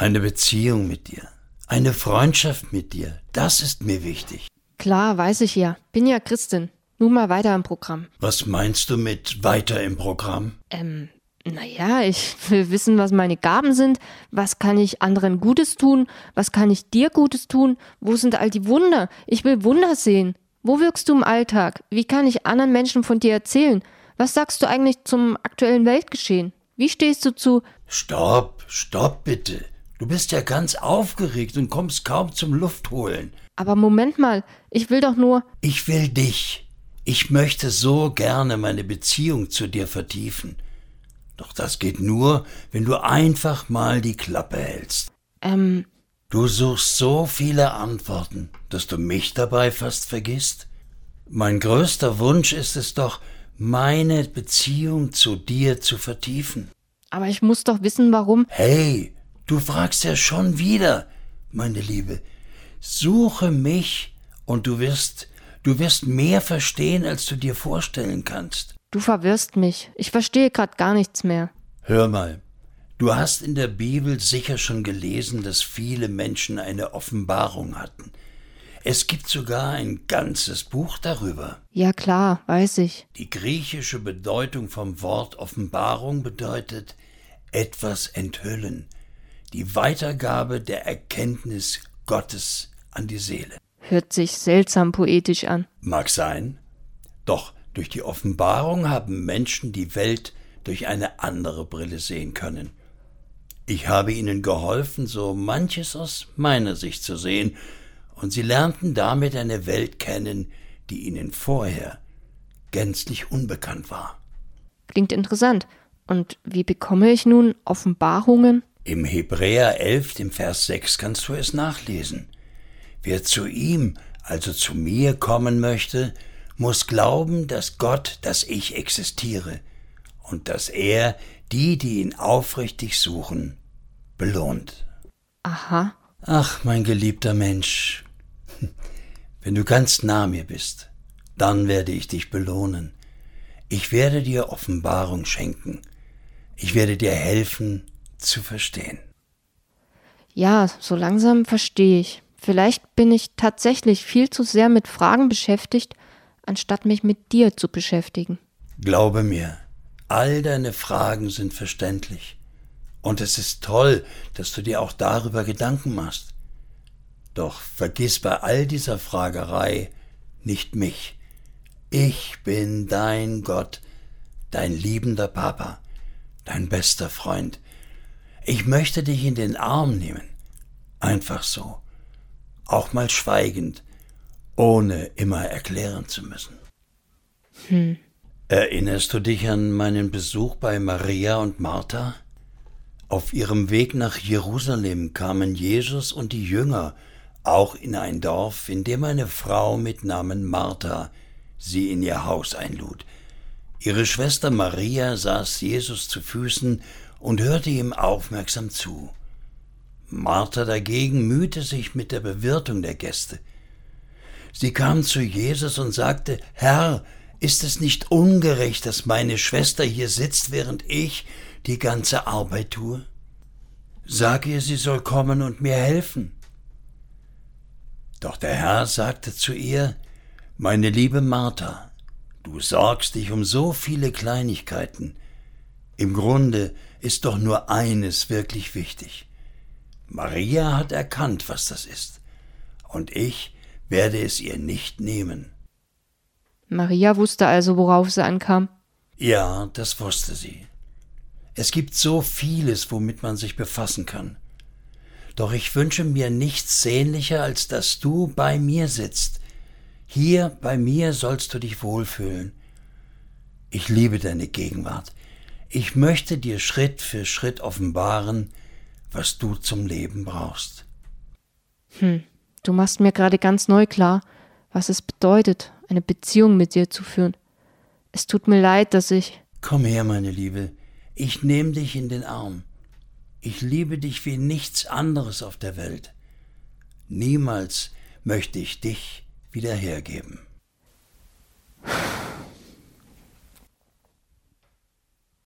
Eine Beziehung mit dir, eine Freundschaft mit dir, das ist mir wichtig. Klar, weiß ich ja. Bin ja Christin. Nun mal weiter im Programm. Was meinst du mit weiter im Programm? Naja, ich will wissen, was meine Gaben sind. Was kann ich anderen Gutes tun? Was kann ich dir Gutes tun? Wo sind all die Wunder? Ich will Wunder sehen. Wo wirkst du im Alltag? Wie kann ich anderen Menschen von dir erzählen? Was sagst du eigentlich zum aktuellen Weltgeschehen? Wie stehst du zu... Stopp bitte. Du bist ja ganz aufgeregt und kommst kaum zum Luftholen. Aber Moment mal, ich will doch nur... Ich will dich. Ich möchte so gerne meine Beziehung zu dir vertiefen. Doch das geht nur, wenn du einfach mal die Klappe hältst. Du suchst so viele Antworten, dass du mich dabei fast vergisst. Mein größter Wunsch ist es doch, meine Beziehung zu dir zu vertiefen. Aber ich muss doch wissen, warum... Hey, du fragst ja schon wieder, meine Liebe. Suche mich und du wirst mehr verstehen, als du dir vorstellen kannst. Du verwirrst mich. Ich verstehe gerade gar nichts mehr. Hör mal, du hast in der Bibel sicher schon gelesen, dass viele Menschen eine Offenbarung hatten. Es gibt sogar ein ganzes Buch darüber. Ja klar, weiß ich. Die griechische Bedeutung vom Wort Offenbarung bedeutet etwas enthüllen, die Weitergabe der Erkenntnis Gottes an die Seele. Hört sich seltsam poetisch an. Mag sein, doch durch die Offenbarung haben Menschen die Welt durch eine andere Brille sehen können. Ich habe ihnen geholfen, so manches aus meiner Sicht zu sehen, und sie lernten damit eine Welt kennen, die ihnen vorher gänzlich unbekannt war. Klingt interessant. Und wie bekomme ich nun Offenbarungen? Im Hebräer 11, dem Vers 6, kannst du es nachlesen. Wer zu ihm, also zu mir, kommen möchte, muss glauben, dass Gott, dass ich existiere und dass er die ihn aufrichtig suchen, belohnt. Aha. Ach, mein geliebter Mensch, wenn du ganz nah mir bist, dann werde ich dich belohnen. Ich werde dir Offenbarung schenken. Ich werde dir helfen, zu verstehen. Ja, so langsam verstehe ich. Vielleicht bin ich tatsächlich viel zu sehr mit Fragen beschäftigt, anstatt mich mit dir zu beschäftigen. Glaube mir, all deine Fragen sind verständlich. Und es ist toll, dass du dir auch darüber Gedanken machst. Doch vergiss bei all dieser Fragerei nicht mich. Ich bin dein Gott, dein liebender Papa, dein bester Freund. Ich möchte dich in den Arm nehmen. Einfach so. Auch mal schweigend, ohne immer erklären zu müssen. Erinnerst du dich an meinen Besuch bei Maria und Martha? Auf ihrem Weg nach Jerusalem kamen Jesus und die Jünger auch in ein Dorf, in dem eine Frau mit Namen Martha sie in ihr Haus einlud. Ihre Schwester Maria saß Jesus zu Füßen und hörte ihm aufmerksam zu. Martha dagegen mühte sich mit der Bewirtung der Gäste. Sie kam zu Jesus und sagte: Herr, ist es nicht ungerecht, dass meine Schwester hier sitzt, während ich die ganze Arbeit tue? Sag ihr, sie soll kommen und mir helfen. Doch der Herr sagte zu ihr: Meine liebe Martha, du sorgst dich um so viele Kleinigkeiten. Im Grunde ist doch nur eines wirklich wichtig. Maria hat erkannt, was das ist, und ich werde es ihr nicht nehmen. Maria wusste also, worauf sie ankam. Ja, das wusste sie. Es gibt so vieles, womit man sich befassen kann. Doch ich wünsche mir nichts sehnlicher, als dass du bei mir sitzt. Hier bei mir sollst du dich wohlfühlen. Ich liebe deine Gegenwart. Ich möchte dir Schritt für Schritt offenbaren, was du zum Leben brauchst. Du machst mir gerade ganz neu klar, was es bedeutet, eine Beziehung mit dir zu führen. Es tut mir leid, dass ich... Komm her, meine Liebe, ich nehme dich in den Arm. Ich liebe dich wie nichts anderes auf der Welt. Niemals möchte ich dich wieder hergeben.